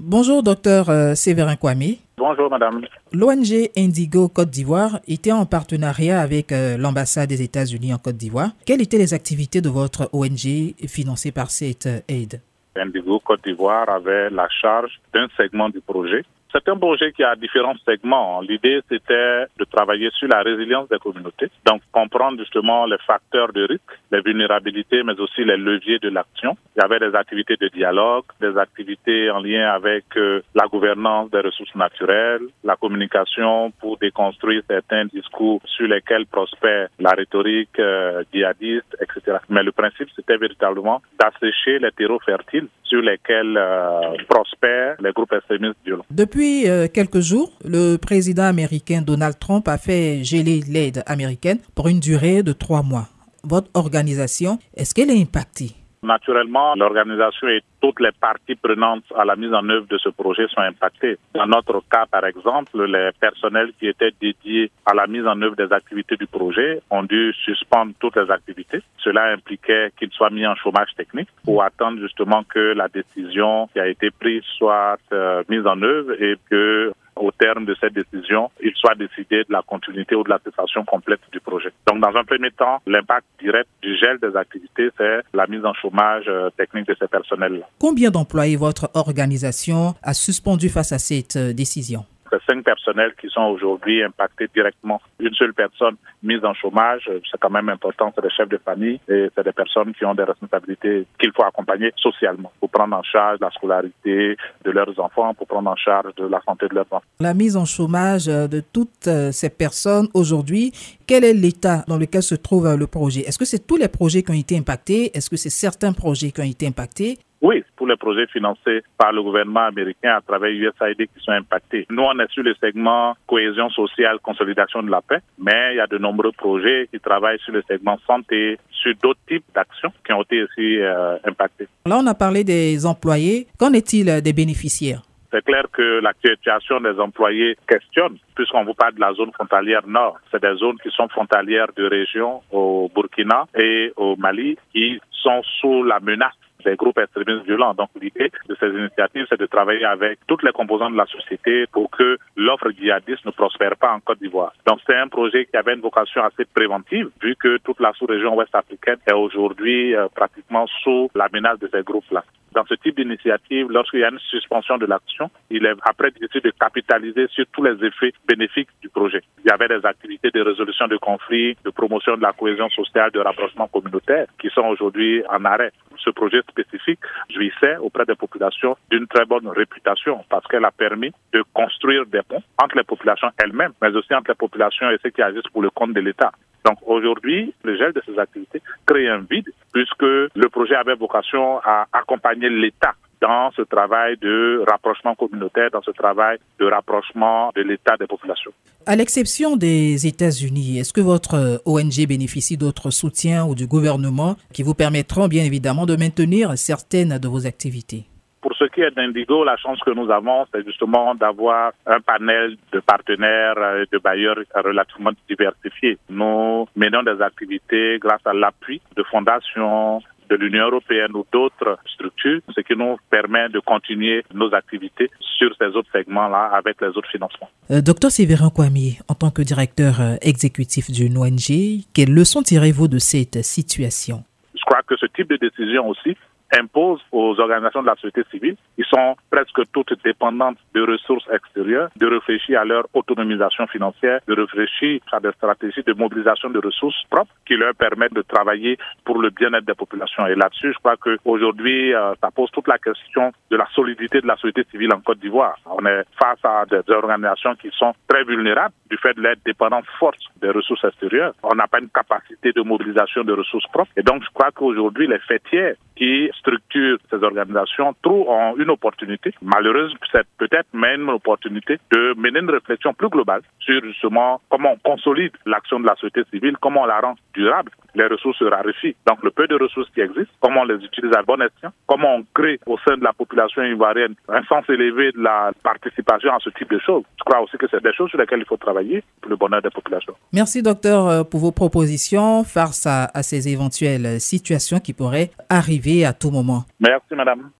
Bonjour, docteur Séverin Kwame. Bonjour, madame. L'ONG Indigo Côte d'Ivoire était en partenariat avec l'ambassade des États-Unis en Côte d'Ivoire. Quelles étaient les activités de votre ONG financées par cette aide? Indigo Côte d'Ivoire avait la charge d'un segment du projet. C'est un projet qui a différents segments. L'idée, c'était de travailler sur la résilience des communautés, donc comprendre justement les facteurs de risque, les vulnérabilités, mais aussi les leviers de l'action. Il y avait des activités de dialogue, des activités en lien avec la gouvernance des ressources naturelles, la communication pour déconstruire certains discours sur lesquels prospère la rhétorique djihadiste, etc. Mais le principe, c'était véritablement d'assécher les terreaux fertiles sur lesquels prospèrent les groupes extrémistes violents. Depuis quelques jours, le président américain Donald Trump a fait geler l'aide américaine pour une durée de 3 mois. Votre organisation, est-ce qu'elle est impactée? Naturellement, l'organisation et toutes les parties prenantes à la mise en œuvre de ce projet sont impactées. Dans notre cas, par exemple, les personnels qui étaient dédiés à la mise en œuvre des activités du projet ont dû suspendre toutes les activités. Cela impliquait qu'ils soient mis en chômage technique pour attendre justement que la décision qui a été prise soit mise en œuvre et que au terme de cette décision, il soit décidé de la continuité ou de la cessation complète du projet. Donc, dans un premier temps, l'impact direct du gel des activités, c'est la mise en chômage technique de ces personnels-là. Combien d'employés votre organisation a suspendu face à cette décision? C'est 5 personnels qui sont aujourd'hui impactés directement. Une seule personne mise en chômage, c'est quand même important, c'est des chefs de famille et c'est des personnes qui ont des responsabilités qu'il faut accompagner socialement pour prendre en charge la scolarité de leurs enfants, pour prendre en charge de la santé de leurs enfants. La mise en chômage de toutes ces personnes aujourd'hui, quel est l'état dans lequel se trouve le projet? Est-ce que c'est tous les projets qui ont été impactés? Est-ce que c'est certains projets qui ont été impactés? Oui, tous les projets financés par le gouvernement américain à travers USAID qui sont impactés. Nous, on est sur le segment cohésion sociale, consolidation de la paix, mais il y a de nombreux projets qui travaillent sur le segment santé, sur d'autres types d'actions qui ont été aussi impactés. Là, on a parlé des employés. Qu'en est-il des bénéficiaires? C'est clair que la situation des employés questionne, puisqu'on vous parle de la zone frontalière nord. C'est des zones qui sont frontalières de régions au Burkina et au Mali qui sont sous la menace des groupes extrémistes violents. Donc l'idée de ces initiatives, c'est de travailler avec toutes les composantes de la société pour que l'offre djihadiste ne prospère pas en Côte d'Ivoire. Donc c'est un projet qui avait une vocation assez préventive, vu que toute la sous-région ouest africaine est aujourd'hui pratiquement sous la menace de ces groupes-là. Dans ce type d'initiative, lorsqu'il y a une suspension de l'action, il est après difficile de capitaliser sur tous les effets bénéfiques du projet. Il y avait des activités de résolution de conflits, de promotion de la cohésion sociale, de rapprochement communautaire qui sont aujourd'hui en arrêt. Ce projet spécifique jouissait auprès des populations d'une très bonne réputation parce qu'elle a permis de construire des ponts entre les populations elles-mêmes, mais aussi entre les populations et ceux qui agissent pour le compte de l'État. Donc aujourd'hui, le gel de ces activités crée un vide puisque le projet avait vocation à accompagner l'État dans ce travail de rapprochement communautaire, dans ce travail de rapprochement de l'État des populations. À l'exception des États-Unis, est-ce que votre ONG bénéficie d'autres soutiens ou du gouvernement qui vous permettront bien évidemment de maintenir certaines de vos activités? Pour ce qui est d'Indigo, la chance que nous avons, c'est justement d'avoir un panel de partenaires et de bailleurs relativement diversifiés. Nous menons des activités grâce à l'appui de fondations, de l'Union européenne ou d'autres structures, ce qui nous permet de continuer nos activités sur ces autres segments-là avec les autres financements. Docteur Séverin Kwame, en tant que directeur exécutif d'une ONG, quelles leçons tirez-vous de cette situation? Je crois que ce type de décision aussi impose aux organisations de la société civile, qui sont presque toutes dépendantes de ressources extérieures, de réfléchir à leur autonomisation financière, de réfléchir à des stratégies de mobilisation de ressources propres qui leur permettent de travailler pour le bien-être des populations. Et là-dessus, je crois qu'aujourd'hui, ça pose toute la question de la solidité de la société civile en Côte d'Ivoire. On est face à des organisations qui sont très vulnérables du fait de leur dépendance forte des ressources extérieures. On n'a pas une capacité de mobilisation de ressources propres. Et donc, je crois qu'aujourd'hui, les fêtières qui structurent ces organisations ont une opportunité, malheureuse peut-être, mais une opportunité de mener une réflexion plus globale sur justement comment on consolide l'action de la société civile, comment on la rend durable. Les ressources se raréfient. Donc le peu de ressources qui existent, comment on les utilise à bon escient, comment on crée au sein de la population ivoirienne un sens élevé de la participation à ce type de choses. Je crois aussi que c'est des choses sur lesquelles il faut travailler pour le bonheur des populations. Merci docteur pour vos propositions face à ces éventuelles situations qui pourraient arriver à tout moment. Merci madame.